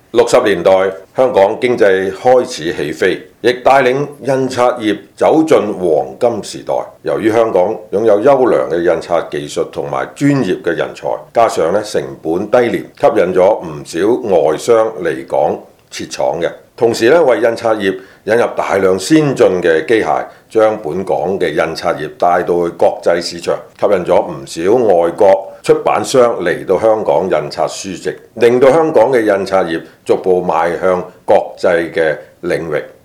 60年代香港經濟開始起飛，亦帶領印刷業走進黃金時代。由於香港擁有優良嘅印刷技術同埋專業嘅人才，加上成本低廉，吸引咗唔少外商嚟港設廠嘅。同時為印刷業引入大量先進嘅機械，將本港嘅印刷業帶到去國際市場，吸引咗唔少外國出版商嚟到香港印刷書籍，令到香港嘅印刷業逐步邁向國際嘅領域。